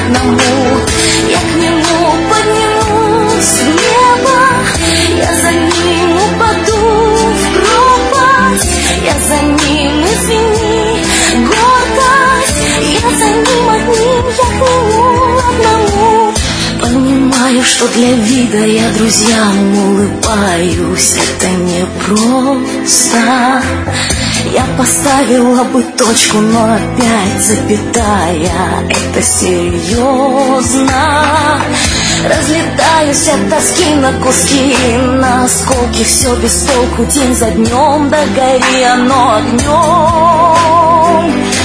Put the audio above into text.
одному. Я к нему поднимусь в небо, я за ним упаду в пропасть, я за ним, извини, гордость, я за ним одним, я к нему одному. Понимаю, что для вида я друзьям улыбаюсь, это непросто. Я поставила бы точку, но опять запятая, это серьезно. Разлетаюсь от тоски на куски, на осколки, все без толку, день за днем, да гори оно огнем.